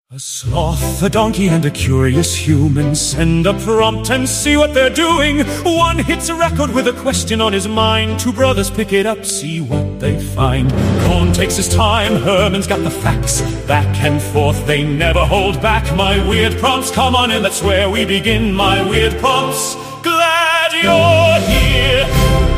A sloth, a donkey, and a curious human send a prompt and see what they're doing. One hits a record with a question on his mind. Two brothers pick it up, see what they find. Cohn takes his time, Herman's got the facts. Back and forth, they never hold back. My weird prompts, come on in, that's where we begin. My weird prompts, glad you're here.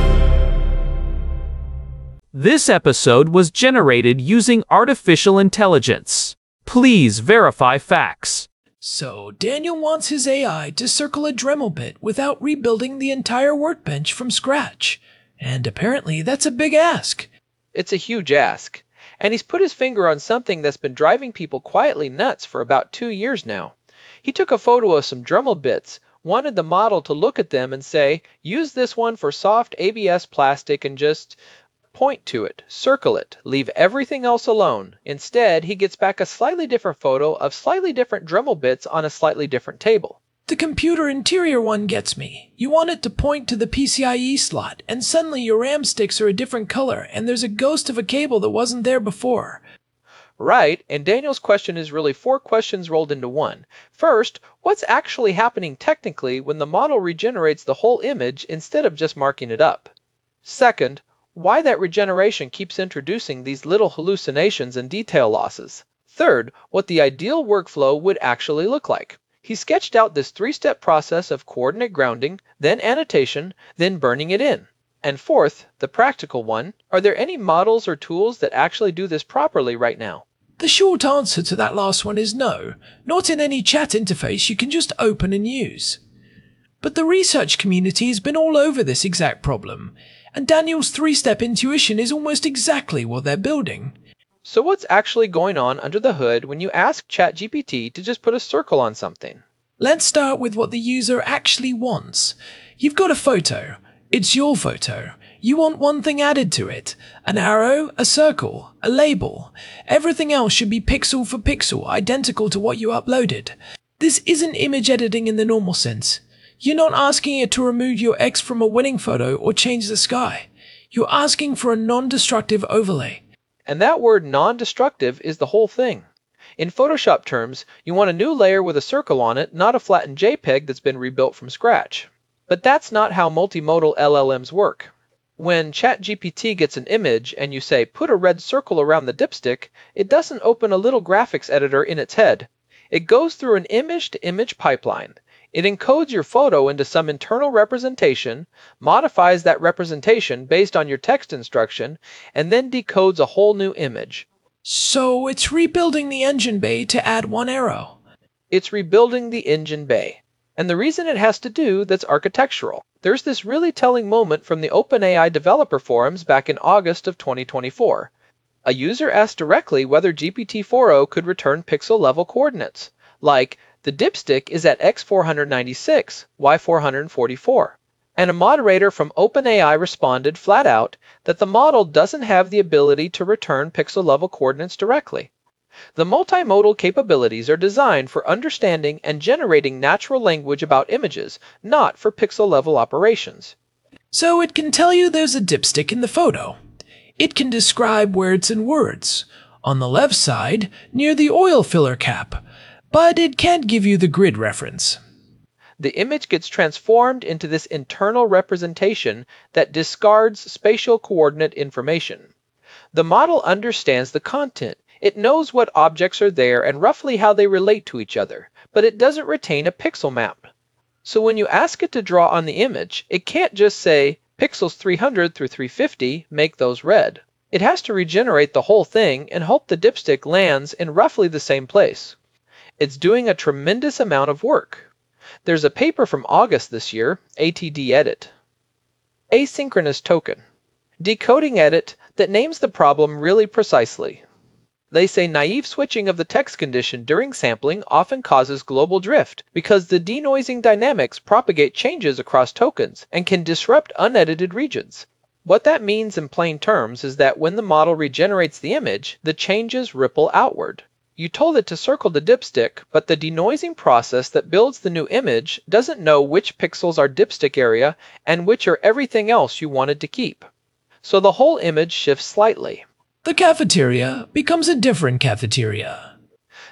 This episode was generated using artificial intelligence. Please verify facts. So, Daniel wants his AI to circle a Dremel bit without rebuilding the entire workbench from scratch. And apparently that's a big ask. It's a huge ask. And he's put his finger on something that's been driving people quietly nuts for about 2 years now. He took a photo of some Dremel bits, wanted the model to look at them and say, use this one for soft ABS plastic and just point to it, circle it, leave everything else alone. Instead, he gets back a slightly different photo of slightly different Dremel bits on a slightly different table. The computer interior one gets me. You want it to point to the PCIe slot, and suddenly your RAM sticks are a different color, and there's a ghost of a cable that wasn't there before. Right, and Daniel's question is really 4 questions rolled into one. First, what's actually happening technically when the model regenerates the whole image instead of just marking it up? Second, why that regeneration keeps introducing these little hallucinations and detail losses. Third, what the ideal workflow would actually look like. He sketched out this 3-step process of coordinate grounding, then annotation, then burning it in. And fourth, the practical one, are there any models or tools that actually do this properly right now? The short answer to that last one is no. Not in any chat interface you can just open and use. But the research community has been all over this exact problem, and Daniel's 3-step intuition is almost exactly what they're building. So what's actually going on under the hood when you ask ChatGPT to just put a circle on something? Let's start with what the user actually wants. You've got a photo. It's your photo. You want one thing added to it. An arrow, a circle, a label. Everything else should be pixel for pixel, identical to what you uploaded. This isn't image editing in the normal sense. You're not asking it to remove your ex from a wedding photo or change the sky. You're asking for a non-destructive overlay. And that word non-destructive is the whole thing. In Photoshop terms, you want a new layer with a circle on it, not a flattened JPEG that's been rebuilt from scratch. But that's not how multimodal LLMs work. When ChatGPT gets an image and you say, put a red circle around the dipstick, it doesn't open a little graphics editor in its head. It goes through an image-to-image pipeline. It encodes your photo into some internal representation, modifies that representation based on your text instruction, and then decodes a whole new image. So it's rebuilding the engine bay to add one arrow. It's rebuilding the engine bay. And the reason it has to do that's architectural. There's this really telling moment from the OpenAI developer forums back in August of 2024. A user asked directly whether GPT-4o could return pixel-level coordinates, like, the dipstick is at x496, y444. And a moderator from OpenAI responded flat out that the model doesn't have the ability to return pixel-level coordinates directly. The multimodal capabilities are designed for understanding and generating natural language about images, not for pixel-level operations. So it can tell you there's a dipstick in the photo. It can describe where it's in words. On the left side, near the oil filler cap. But it can't give you the grid reference. The image gets transformed into this internal representation that discards spatial coordinate information. The model understands the content. It knows what objects are there and roughly how they relate to each other, but it doesn't retain a pixel map. So when you ask it to draw on the image, it can't just say, pixels 300 through 350, make those red. It has to regenerate the whole thing and hope the dipstick lands in roughly the same place. It's doing a tremendous amount of work. There's a paper from August this year, ATD Edit. Asynchronous token. Decoding edit that names the problem really precisely. They say naive switching of the text condition during sampling often causes global drift because the denoising dynamics propagate changes across tokens and can disrupt unedited regions. What that means in plain terms is that when the model regenerates the image, the changes ripple outward. You told it to circle the dipstick, but the denoising process that builds the new image doesn't know which pixels are dipstick area and which are everything else you wanted to keep. So the whole image shifts slightly. The cafeteria becomes a different cafeteria.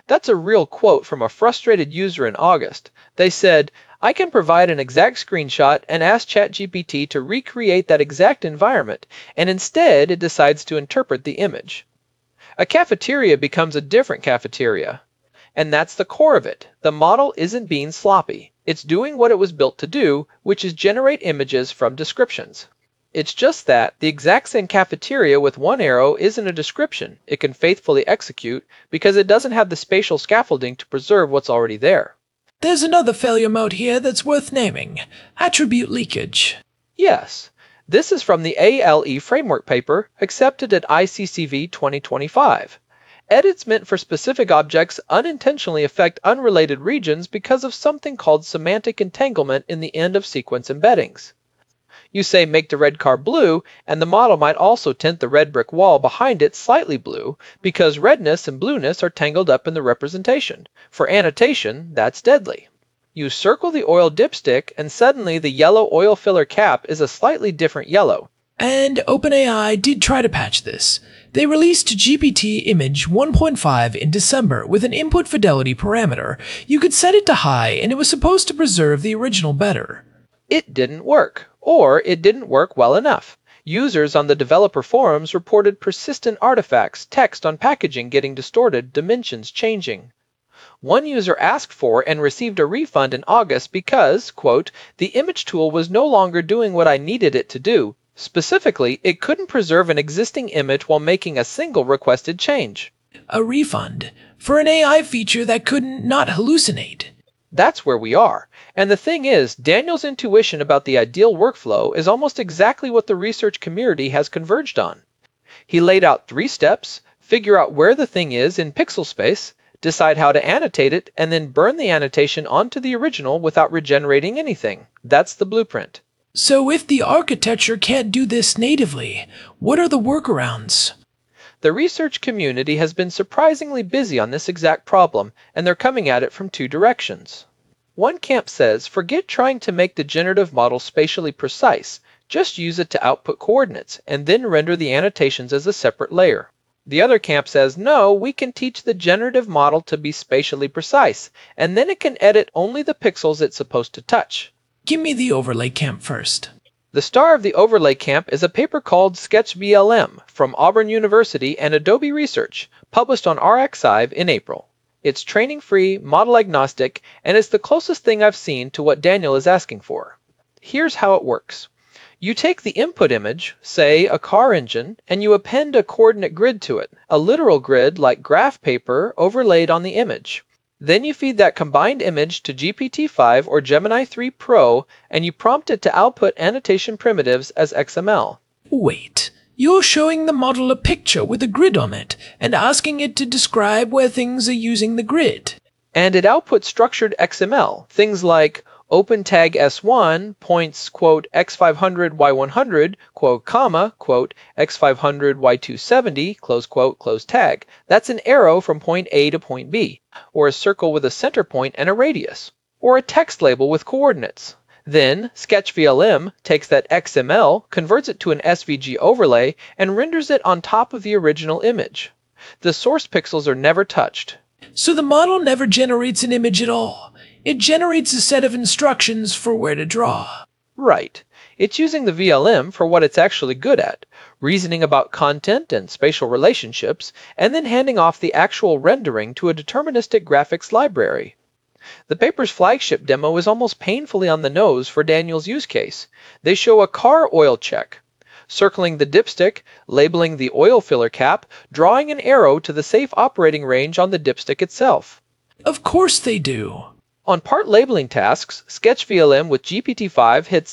That's a real quote from a frustrated user in August. They said, "I can provide an exact screenshot and ask ChatGPT to recreate that exact environment, and instead it decides to interpret the image." A cafeteria becomes a different cafeteria. And that's the core of it. The model isn't being sloppy. It's doing what it was built to do, which is generate images from descriptions. It's just that the exact same cafeteria with one arrow isn't a description it can faithfully execute because it doesn't have the spatial scaffolding to preserve what's already there. There's another failure mode here that's worth naming: attribute leakage. Yes, this is from the ALE framework paper accepted at ICCV 2025. Edits meant for specific objects unintentionally affect unrelated regions because of something called semantic entanglement in the end of sequence embeddings. You say make the red car blue, and the model might also tint the red brick wall behind it slightly blue because redness and blueness are tangled up in the representation. For annotation, that's deadly. You circle the oil dipstick, and suddenly the yellow oil filler cap is a slightly different yellow. And OpenAI did try to patch this. They released GPT Image 1.5 in December with an input fidelity parameter. You could set it to high, and it was supposed to preserve the original better. It didn't work, or it didn't work well enough. Users on the developer forums reported persistent artifacts, text on packaging getting distorted, dimensions changing. One user asked for and received a refund in August because, quote, "the image tool was no longer doing what I needed it to do. Specifically, it couldn't preserve an existing image while making a single requested change." A refund for an AI feature that couldn't not hallucinate. That's where we are. And the thing is, Daniel's intuition about the ideal workflow is almost exactly what the research community has converged on. He laid out 3 steps: figure out where the thing is in pixel space, decide how to annotate it, and then burn the annotation onto the original without regenerating anything. That's the blueprint. So if the architecture can't do this natively, what are the workarounds? The research community has been surprisingly busy on this exact problem, and they're coming at it from 2 directions. One camp says, forget trying to make the generative model spatially precise, just use it to output coordinates, and then render the annotations as a separate layer. The other camp says, no, we can teach the generative model to be spatially precise, and then it can edit only the pixels it's supposed to touch. Give me the overlay camp first. The star of the overlay camp is a paper called SketchVLM from Auburn University and Adobe Research, published on RxIve in April. It's training-free, model-agnostic, and it's the closest thing I've seen to what Daniel is asking for. Here's how it works. You take the input image, say a car engine, and you append a coordinate grid to it, a literal grid like graph paper overlaid on the image. Then you feed that combined image to GPT-5 or Gemini 3 Pro, and you prompt it to output annotation primitives as XML. Wait, you're showing the model a picture with a grid on it, and asking it to describe where things are using the grid. And it outputs structured XML, things like OpenTag S1 points, quote, X500 Y100, quote, comma, quote, X500 Y270, close tag. That's an arrow from point A to point B, or a circle with a center point and a radius, or a text label with coordinates. Then, SketchVLM takes that XML, converts it to an SVG overlay, and renders it on top of the original image. The source pixels are never touched. So the model never generates an image at all. It generates a set of instructions for where to draw. Right. It's using the VLM for what it's actually good at, reasoning about content and spatial relationships, and then handing off the actual rendering to a deterministic graphics library. The paper's flagship demo is almost painfully on the nose for Daniel's use case. They show a car oil check, circling the dipstick, labeling the oil filler cap, drawing an arrow to the safe operating range on the dipstick itself. Of course they do. On part labeling tasks, SketchVLM with GPT-5 hits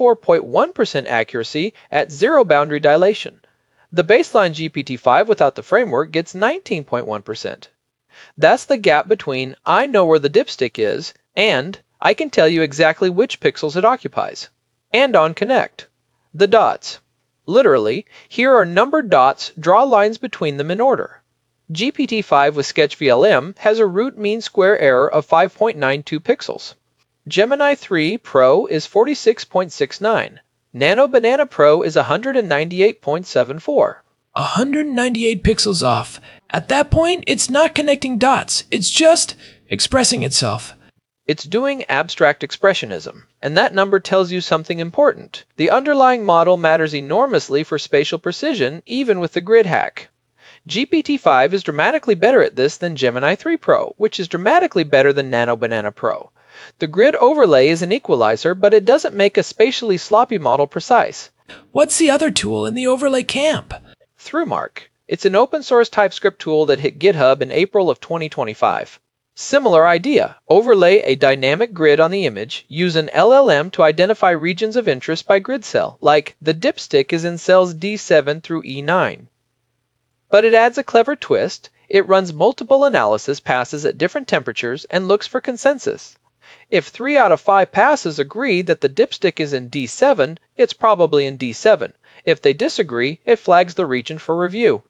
64.1% accuracy at 0 boundary dilation. The baseline GPT-5 without the framework gets 19.1%. That's the gap between I know where the dipstick is and I can tell you exactly which pixels it occupies. And on Connect. The dots. Literally, here are numbered dots, draw lines between them in order. GPT-5 with SketchVLM has a root mean square error of 5.92 pixels. Gemini 3 Pro is 46.69. Nano Banana Pro is 198.74. 198 pixels off. At that point, it's not connecting dots, it's just expressing itself. It's doing abstract expressionism, and that number tells you something important. The underlying model matters enormously for spatial precision, even with the grid hack. GPT-5 is dramatically better at this than Gemini 3 Pro, which is dramatically better than Nano Banana Pro. The grid overlay is an equalizer, but it doesn't make a spatially sloppy model precise. What's the other tool in the overlay camp? ThruMark. It's an open source TypeScript tool that hit GitHub in April of 2025. Similar idea. Overlay a dynamic grid on the image, use an LLM to identify regions of interest by grid cell, like the dipstick is in cells D7 through E9. But it adds a clever twist. It runs multiple analysis passes at different temperatures and looks for consensus. If 3 out of 5 passes agree that the dipstick is in D7, it's probably in D7. If they disagree, it flags the region for review.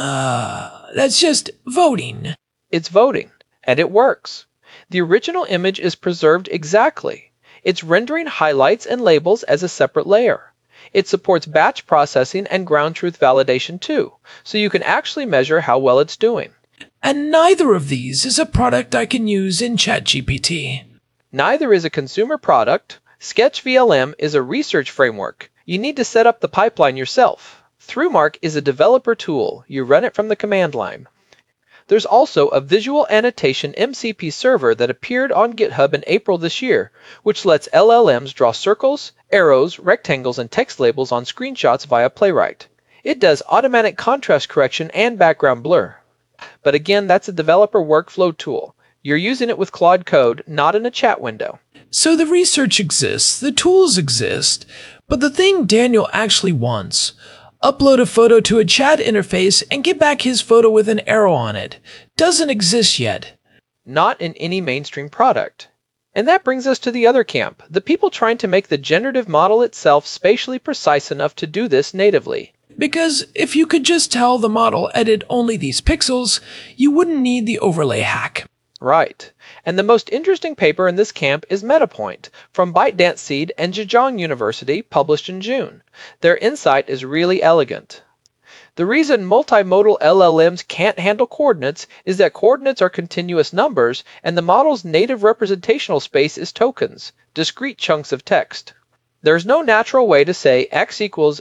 That's just voting. It's voting. And it works. The original image is preserved exactly. It's rendering highlights and labels as a separate layer. It supports batch processing and ground truth validation too, so you can actually measure how well it's doing. And neither of these is a product I can use in ChatGPT. Neither is a consumer product. SketchVLM is a research framework. You need to set up the pipeline yourself. ThruMark is a developer tool. You run it from the command line. There's also a visual annotation MCP server that appeared on GitHub in April this year, which lets LLMs draw circles, arrows, rectangles, and text labels on screenshots via Playwright. It does automatic contrast correction and background blur. But again, that's a developer workflow tool. You're using it with Claude Code, not in a chat window. So the research exists, the tools exist, but the thing Daniel actually wants, upload a photo to a chat interface and get back his photo with an arrow on it, doesn't exist yet. Not in any mainstream product. And that brings us to the other camp, the people trying to make the generative model itself spatially precise enough to do this natively. Because if you could just tell the model edit only these pixels, you wouldn't need the overlay hack. Right. And the most interesting paper in this camp is MetaPoint from ByteDance Seed and Zhejiang University, published in June. Their insight is really elegant. The reason multimodal LLMs can't handle coordinates is that coordinates are continuous numbers and the model's native representational space is tokens, discrete chunks of text. There's no natural way to say x equals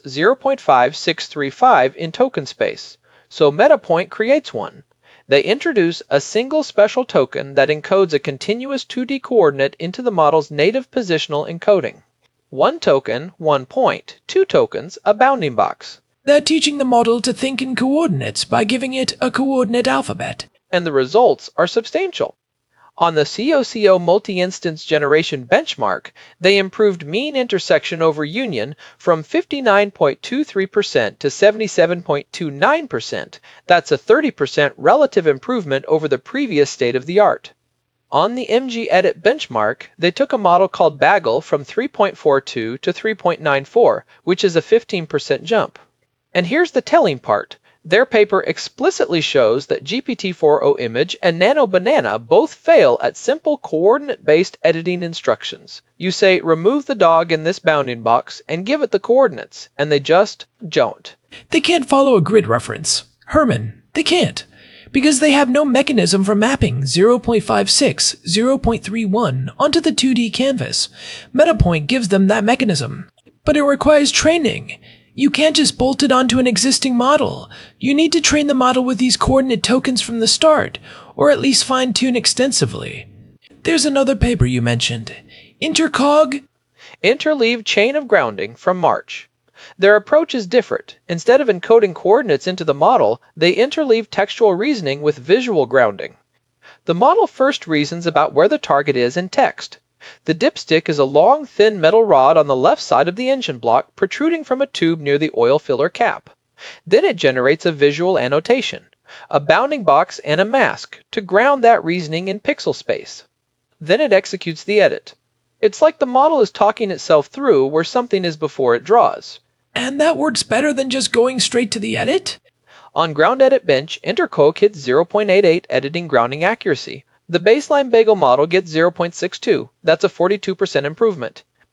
0.5635 in token space, so MetaPoint creates one. They introduce a single special token that encodes a continuous 2D coordinate into the model's native positional encoding. One token, 1 point, 2 tokens, a bounding box. They're teaching the model to think in coordinates by giving it a coordinate alphabet. And the results are substantial. On the COCO multi-instance generation benchmark, they improved mean intersection over union from 59.23% to 77.29%. That's a 30% relative improvement over the previous state of the art. On the MGEdit benchmark, they took a model called Bagel from 3.42 to 3.94, which is a 15% jump. And here's the telling part. Their paper explicitly shows that GPT-4o Image and Nano Banana both fail at simple coordinate-based editing instructions. You say, remove the dog in this bounding box and give it the coordinates, and they just don't. They can't follow a grid reference. Herman, they can't. Because they have no mechanism for mapping 0.56, 0.31 onto the 2D canvas. MetaPoint gives them that mechanism. But it requires training. You can't just bolt it onto an existing model. You need to train the model with these coordinate tokens from the start, or at least fine-tune extensively. There's another paper you mentioned. Intercog? Interleave Chain of Grounding from March. Their approach is different. Instead of encoding coordinates into the model, they interleave textual reasoning with visual grounding. The model first reasons about where the target is in text. The dipstick is a long, thin metal rod on the left side of the engine block protruding from a tube near the oil filler cap. Then it generates a visual annotation, a bounding box and a mask to ground that reasoning in pixel space. Then it executes the edit. It's like the model is talking itself through where something is before it draws. And that works better than just going straight to the edit? On Ground Edit Bench, Intercog hits 0.88 editing grounding accuracy. The baseline Bagel model gets 0.62. That's a 42% improvement.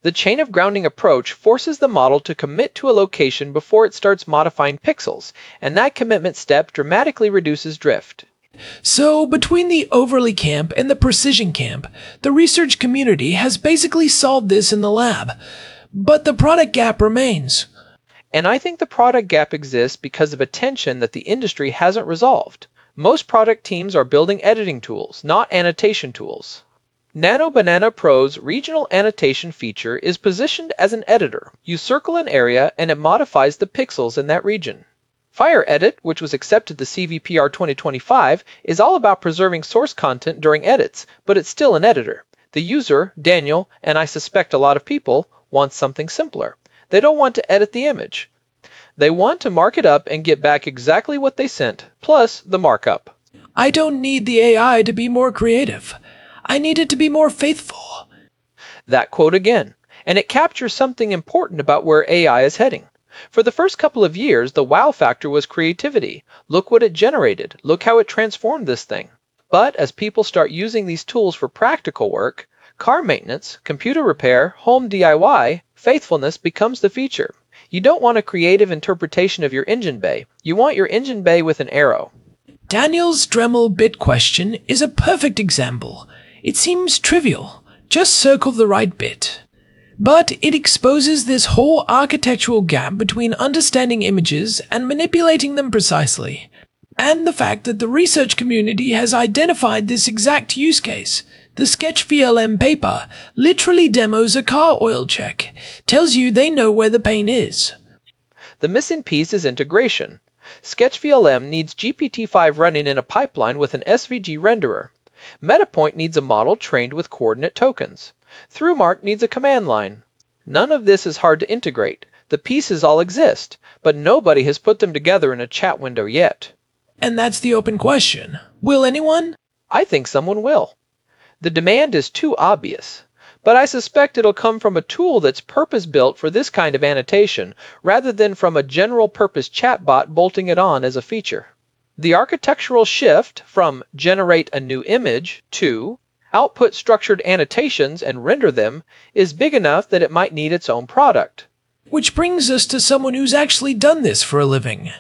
The chain of grounding approach forces the model to commit to a location before it starts modifying pixels, and that commitment step dramatically reduces drift. So, between the overlay camp and the precision camp, the research community has basically solved this in the lab. But the product gap remains. And I think the product gap exists because of a tension that the industry hasn't resolved. Most product teams are building editing tools, not annotation tools. Nano Banana Pro's regional annotation feature is positioned as an editor. You circle an area and it modifies the pixels in that region. Fire Edit, which was accepted to CVPR 2025, is all about preserving source content during edits, but it's still an editor. The user, Daniel, and I suspect a lot of people, want something simpler. They don't want to edit the image. They want to mark it up and get back exactly what they sent, plus the markup. I don't need the AI to be more creative. I need it to be more faithful. That quote again, and it captures something important about where AI is heading. For the first couple of years, the wow factor was creativity. Look what it generated. Look how it transformed this thing. But as people start using these tools for practical work, car maintenance, computer repair, home DIY, faithfulness becomes the feature. You don't want a creative interpretation of your engine bay. You want your engine bay with an arrow. Daniel's Dremel bit question is a perfect example. It seems trivial. Just circle the right bit. But it exposes this whole architectural gap between understanding images and manipulating them precisely, and the fact that the research community has identified this exact use case. The SketchVLM paper literally demos a car oil check, tells you they know where the paint is. The missing piece is integration. SketchVLM needs GPT-5 running in a pipeline with an SVG renderer. Metapoint needs a model trained with coordinate tokens. ThroughMark needs a command line. None of this is hard to integrate. The pieces all exist, but nobody has put them together in a chat window yet. And that's the open question. Will anyone? I think someone will. The demand is too obvious, but I suspect it'll come from a tool that's purpose-built for this kind of annotation, rather than from a general-purpose chatbot bolting it on as a feature. The architectural shift from generate a new image to output structured annotations and render them is big enough that it might need its own product. Which brings us to someone who's actually done this for a living.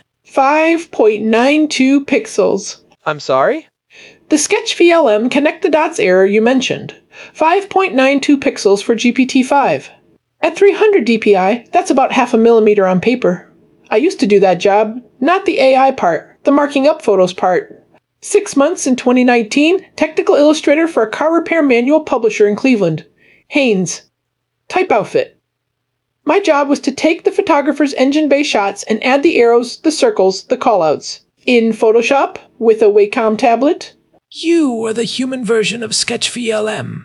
5.92 pixels. I'm sorry? The SketchVLM connect the dots error you mentioned. 5.92 pixels for GPT-5. At 300 dpi, that's about half a millimeter on paper. I used to do that job, not the AI part, the marking up photos part. 6 months in 2019, technical illustrator for a car repair manual publisher in Cleveland. Haynes. Type outfit. My job was to take the photographer's engine bay shots and add the arrows, the circles, the callouts. In Photoshop, with a Wacom tablet. You were the human version of SketchVLM.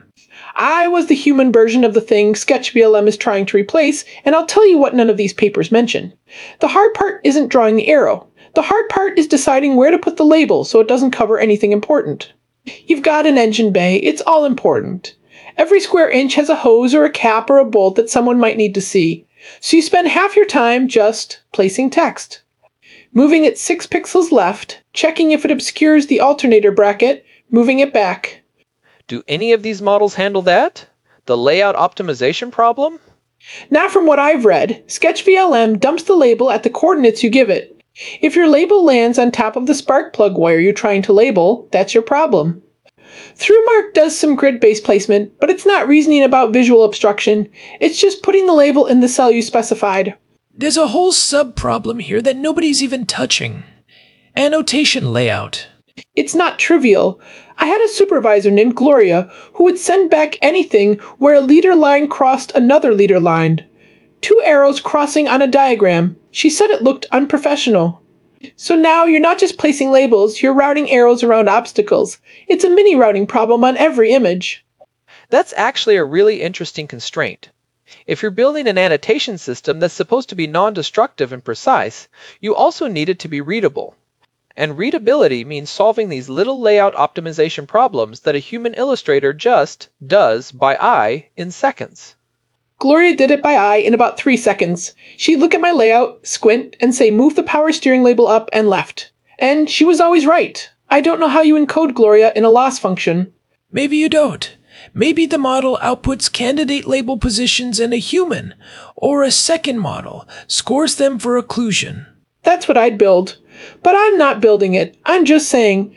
I was the human version of the thing SketchVLM is trying to replace, and I'll tell you what none of these papers mention. The hard part isn't drawing the arrow. The hard part is deciding where to put the label so it doesn't cover anything important. You've got an engine bay, it's all important. Every square inch has a hose or a cap or a bolt that someone might need to see. So you spend half your time just placing text. Moving it 6 pixels left, checking if it obscures the alternator bracket, moving it back. Do any of these models handle that? The layout optimization problem? Not from what I've read. SketchVLM dumps the label at the coordinates you give it. If your label lands on top of the spark plug wire you're trying to label, that's your problem. ThroughMark does some grid-based placement, but it's not reasoning about visual obstruction. It's just putting the label in the cell you specified. There's a whole sub-problem here that nobody's even touching. Annotation layout. It's not trivial. I had a supervisor named Gloria who would send back anything where a leader line crossed another leader line. 2 arrows crossing on a diagram. She said it looked unprofessional. So now you're not just placing labels, you're routing arrows around obstacles. It's a mini routing problem on every image. That's actually a really interesting constraint. If you're building an annotation system that's supposed to be non-destructive and precise, you also need it to be readable. And readability means solving these little layout optimization problems that a human illustrator just does by eye in seconds. Gloria did it by eye in about 3 seconds. She'd look at my layout, squint, and say move the power steering label up and left. And she was always right. I don't know how you encode Gloria in a loss function. Maybe you don't. Maybe the model outputs candidate label positions in a human, or a second model scores them for occlusion. That's what I'd build. But I'm not building it. I'm just saying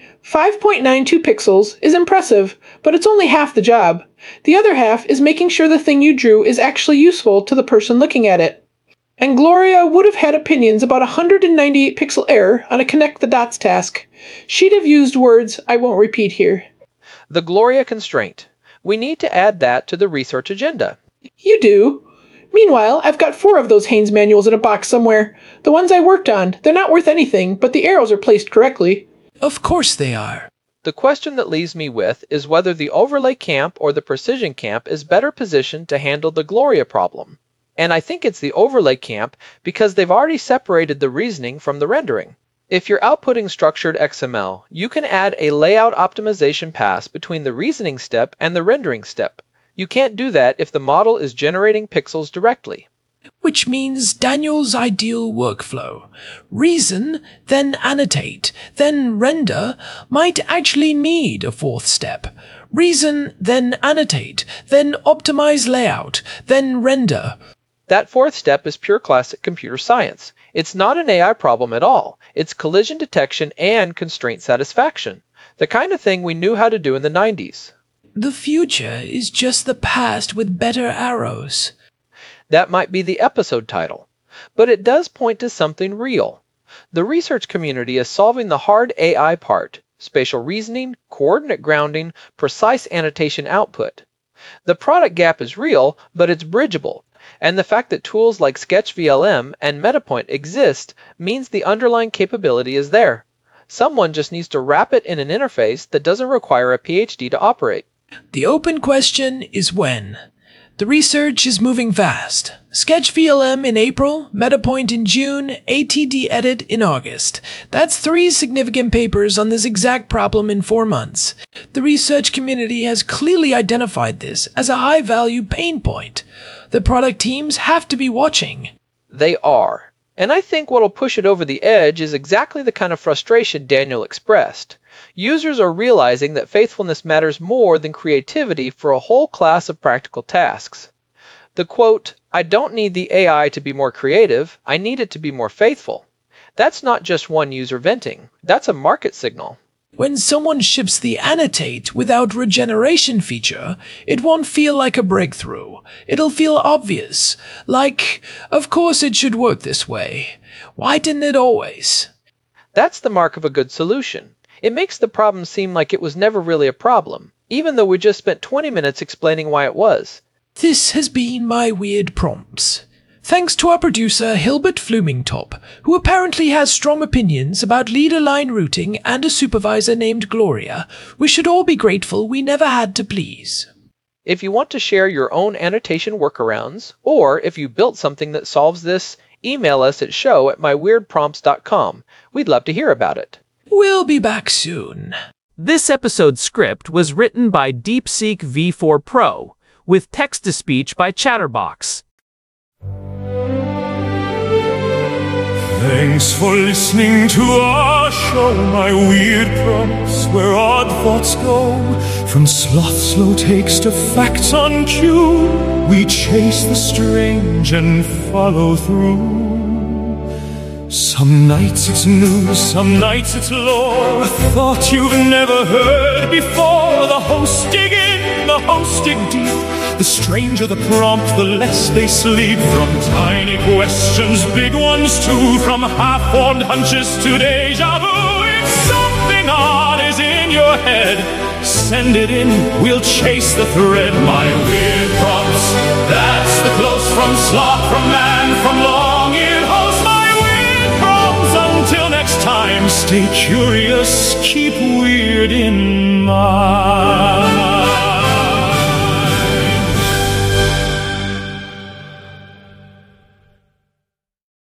5.92 pixels is impressive, but it's only half the job. The other half is making sure the thing you drew is actually useful to the person looking at it. And Gloria would have had opinions about 198 pixel error on a connect the dots task. She'd have used words I won't repeat here. The Gloria constraint. We need to add that to the research agenda. You do. Meanwhile, I've got 4 of those Haynes manuals in a box somewhere. The ones I worked on, they're not worth anything, but the arrows are placed correctly. Of course they are. The question that leaves me with is whether the overlay camp or the precision camp is better positioned to handle the Gloria problem. And I think it's the overlay camp because they've already separated the reasoning from the rendering. If you're outputting structured XML, you can add a layout optimization pass between the reasoning step and the rendering step. You can't do that if the model is generating pixels directly. Which means Daniel's ideal workflow. Reason, then annotate, then render might actually need a 4th step. Reason, then annotate, then optimize layout, then render. That 4th step is pure classic computer science. It's not an AI problem at all. It's collision detection and constraint satisfaction. The kind of thing we knew how to do in the 90s. The future is just the past with better arrows. That might be the episode title. But it does point to something real. The research community is solving the hard AI part, spatial reasoning, coordinate grounding, precise annotation output. The product gap is real, but it's bridgeable. And the fact that tools like SketchVLM and MetaPoint exist means the underlying capability is there. Someone just needs to wrap it in an interface that doesn't require a PhD to operate. The open question is when. The research is moving fast. SketchVLM in April, MetaPoint in June, ATDEdit in August. That's 3 significant papers on this exact problem in 4 months. The research community has clearly identified this as a high-value pain point. The product teams have to be watching. They are. And I think what'll push it over the edge is exactly the kind of frustration Daniel expressed. Users are realizing that faithfulness matters more than creativity for a whole class of practical tasks. The quote, "I don't need the AI to be more creative, I need it to be more faithful." That's not just one user venting. That's a market signal. When someone ships the annotate without regeneration feature, it won't feel like a breakthrough. It'll feel obvious. Like, of course it should work this way. Why didn't it always? That's the mark of a good solution. It makes the problem seem like it was never really a problem, even though we just spent 20 minutes explaining why it was. This has been my weird prompts. Thanks to our producer Hilbert Flumingtop, who apparently has strong opinions about leader line routing and a supervisor named Gloria, we should all be grateful we never had to please. If you want to share your own annotation workarounds, or if you built something that solves this, email us at show@myweirdprompts.com. We'd love to hear about it. We'll be back soon. This episode's script was written by DeepSeek V4 Pro, with text-to-speech by Chatterbox. Thanks for listening to our show, My Weird Prompts, where odd thoughts go. From sloth slow takes to facts on cue, we chase the strange and follow through. Some nights it's news, some nights it's lore, a thought you've never heard before. The hosts dig in, the hosts dig deep. The stranger the prompt, the less they sleep. From tiny questions, big ones too, from half-formed hunches to deja vu. If something odd is in your head, send it in, we'll chase the thread. My Weird Prompts, that's the close from sloth, from man, from long-eared host. My Weird Prompts, until next time, stay curious, keep weird in mind.